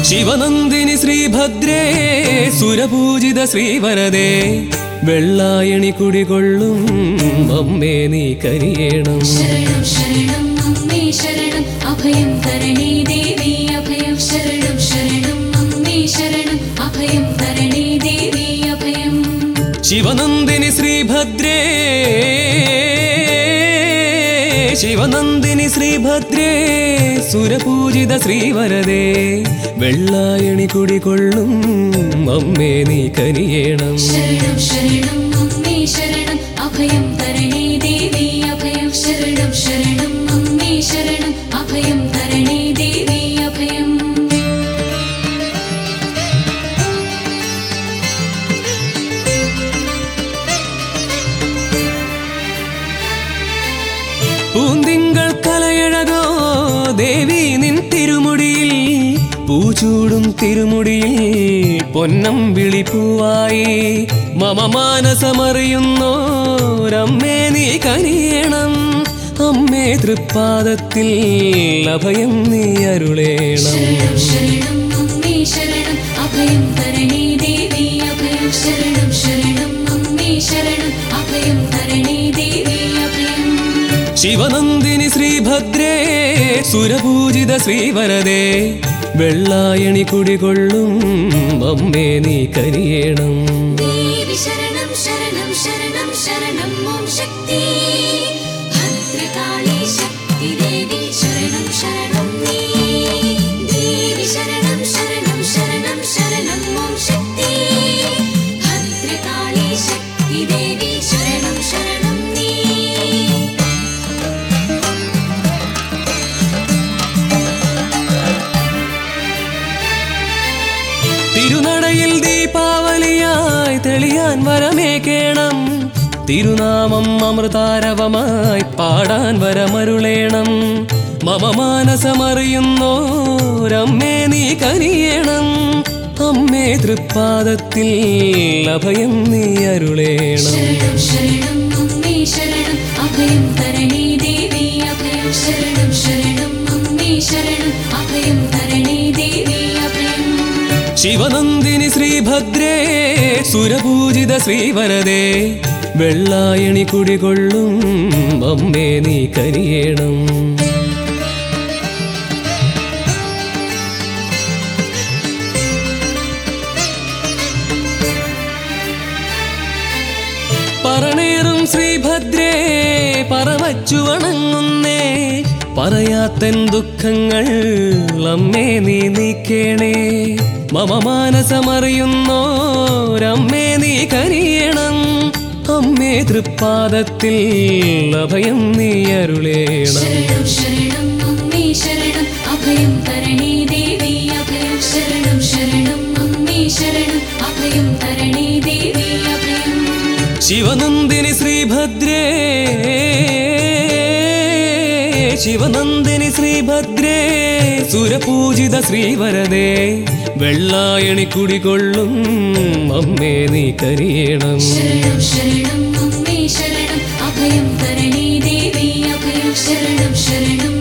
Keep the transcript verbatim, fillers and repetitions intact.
ശിവനന്ദിനി ശ്രീഭദ്രേ സുരപൂജിത ശ്രീവരദേ വെള്ളായണി കുടികൊള്ളും അമ്മേ നീ കരിയേണം. ശരണം ശരണം അമ്മേ ശരണം അഭയം തരണേ ദേവി അഭയം ശരണം ശരണം അമ്മേ ശരണം അഭയം തരണേ ദേവി അഭയം. ശിവനന്ദിനി ശ്രീഭദ്രേ ശിവനന്ദിനി ശ്രീഭദ്രേ സുരപൂജിത ശ്രീവരദേ വെള്ളായണി കുടികൊള്ളും അമ്മേ നീ കരിയേണം. ശരണം ശരണം അമ്മേ ശരണം അഭയം തരണേ ദേവി അഭയം ശരണം ശരണം അമ്മേ ശരണം അഭയം തരണേ ദേവി അഭയം. പൂന്തിങ്കൾ കലയഴകോ ദേവി നിൻ തിരുമുടിയിൽ പൂച്ചൂടും തിരുമുടിയിൽ പൊന്നം വിളിപ്പൂവായി മമ മാനസമറിയുന്നോരമ്മേ നീ കനിയണം. അമ്മേ തൃപ്പാദത്തിൽ അഭയം നീ അരുളേണം. ശരണം ശരണം അമ്മേ ശരണം അഭയം തരണേ ദേവി അഭയം ശരണം ശരണം അമ്മേ ശരണം അഭയം തരണേ ദേവി അഭയം. ശിവനന്ദിനി ശ്രീഭദ്രേ സുരപൂജിത ശ്രീവരദേ വെള്ളായണി കുടികൊള്ളും അമ്മേ നീ കരിയേണം. ദേവി ശരണം ശരണം ശരണം ശരണം ഓം ശക്തി ഭദ്രകാളി ശക്തി ദേവി ശരണം ശരണം നീ. ദേവി ശരണം ശരണം ശരണം ശരണം ഓം ശക്തി ഭദ്രകാളി ശക്തി ദേവി ശരണം ശരണം നീ. തിരുനടയിൽ ദീപാവലിയായി തെളിയാൻ വരമേകേണം. തിരുനാമം അമൃതാരവമായി പാടാൻ വരമരുളേണം. മമ മാനസമറിയുന്നോരമ്മേ നീ കനിയേണം. അമ്മേ തൃപ്പാദത്തിൽ അഭയം നീ അരുളേണം. ശരണം ശരണം അമ്മേ ശരണം അഭയം തരണേ ദേവി അഭയം ശരണം ശരണം അമ്മേ ശരണം അഭയം തരണേ ദേവി അഭയം. ശിവനന്ദിനി ശ്രീഭദ്രേ സുരപൂജിത ശ്രീവരദേ വെള്ളായണി കുടികൊള്ളും അമ്മേ നീ കരിയേണം. പറണേറും ശ്രീഭദ്രേ പറവച്ചു വണങ്ങുന്നേ പറയാത്തൻ ദുഃഖങ്ങൾ അമ്മേ നീ നീക്കേണേ. മമ മാനസമറിയുന്നോരമ്മേ നീ കനിയണം. അമ്മേ തൃപ്പാദത്തിൽ അഭയം നീ അരുളേണം. ശരണം ശരണം അമ്മേ ശരണം അഭയം തരണേ ദേവി അഭയം ശരണം ശരണം അമ്മേ ശരണം അഭയം തരണേ ദേവി അഭയം. ശിവനന്ദിനി ശ്രീഭദ്രേ ശിവനന്ദിനി ശ്രീഭദ്രേ സുരപൂജിത ശ്രീവരദേ വെള്ളായണി കുടികൊള്ളും അമ്മേ നീ കരിയേണം. ശരണം ശരണം അമ്മേ ശരണം അഭയം തരണേ ദേവി അഭയം ശരണം ശരണം